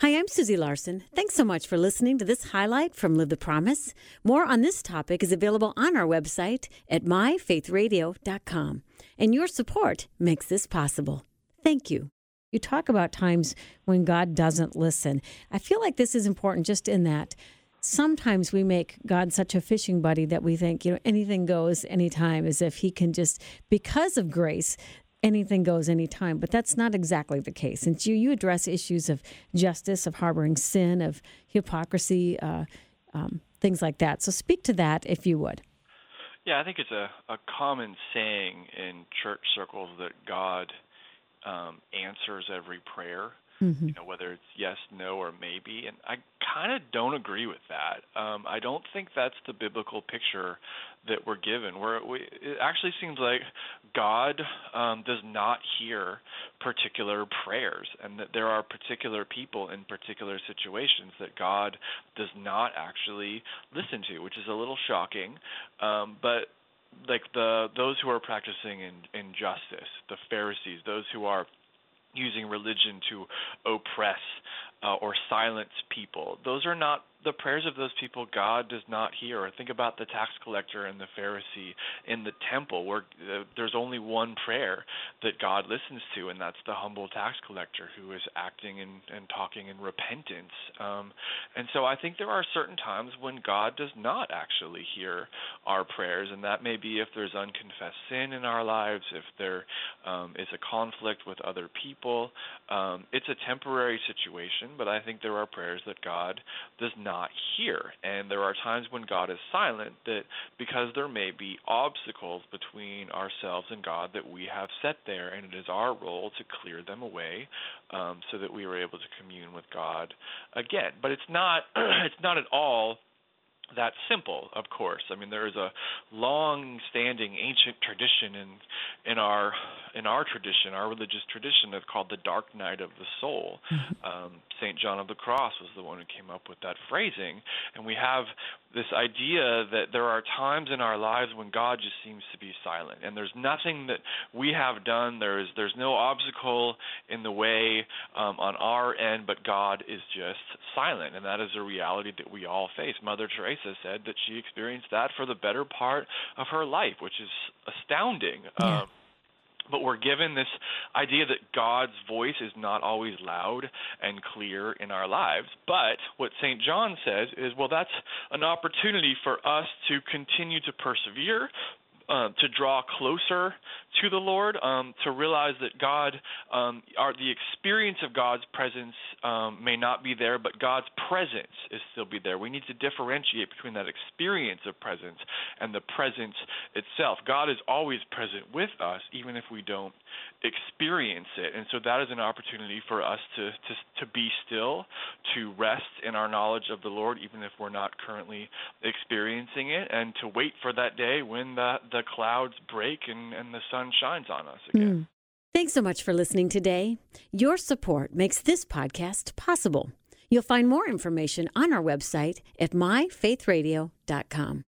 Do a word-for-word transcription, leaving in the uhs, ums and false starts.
Hi, I'm Susie Larson. Thanks so much for listening to this highlight from Live the Promise. More on this topic is available on our website at my faith radio dot com. And your support makes this possible. Thank you. You talk about times when God doesn't listen. I feel like this is important just in that sometimes we make God such a fishing buddy that we think, you know, anything goes anytime, as if he can just, because of grace, anything goes anytime. But that's not exactly the case. And you, you address issues of justice, of harboring sin, of hypocrisy, uh, um, things like that. So speak to that if you would. Yeah, I think it's a, a common saying in church circles that God um, answers every prayer, mm-hmm. you know, whether it's yes, no, or maybe. And I kind of don't agree with that. Um, I don't think that's the biblical picture that we're given. Where we, it actually seems like God um, does not hear particular prayers, and that there are particular people in particular situations that God does not actually listen to, which is a little shocking. Um, but like the those who are practicing in injustice, the Pharisees, those who are using religion to oppress uh, or silence people, those are not the prayers of those people God does not hear. Or think about the tax collector and the Pharisee in the temple, where uh, there's only one prayer that God listens to, and that's the humble tax collector who is acting and, and talking in repentance. Um, and so I think there are certain times when God does not actually hear our prayers, and that may be if there's unconfessed sin in our lives, if there um, is a conflict with other people. Um, it's a temporary situation, but I think there are prayers that God does not not hear. And there are times when God is silent, that because there may be obstacles between ourselves and God that we have set there, and it is our role to clear them away um, so that we are able to commune with God again. But it's not it's not at all that simple, of course. I mean, there is a long-standing ancient tradition in in our in our tradition, our religious tradition, that's called the dark night of the soul. Mm-hmm. Um, Saint John of the Cross was the one who came up with that phrasing, and we have this idea that there are times in our lives when God just seems to be silent, and there's nothing that we have done. There's there's no obstacle in the way um, on our end, but God is just silent, and that is a reality that we all face. Mother Teresa said that she experienced that for the better part of her life, which is astounding. Yeah. Um, but we're given this idea that God's voice is not always loud and clear in our lives. But what Saint John says is, well, that's an opportunity for us to continue to persevere, Uh, to draw closer to the Lord, um, to realize that God, um, our, the experience of God's presence um, may not be there, but God's presence is still be there. We need to differentiate between that experience of presence and the presence itself. God is always present with us, even if we don't experience it. And so that is an opportunity for us to, to, to be still, to rest in our knowledge of the Lord, even if we're not currently experiencing it, and to wait for that day when the, the clouds break and, and the sun shines on us again. Mm. Thanks so much for listening today. Your support makes this podcast possible. You'll find more information on our website at my faith radio dot com.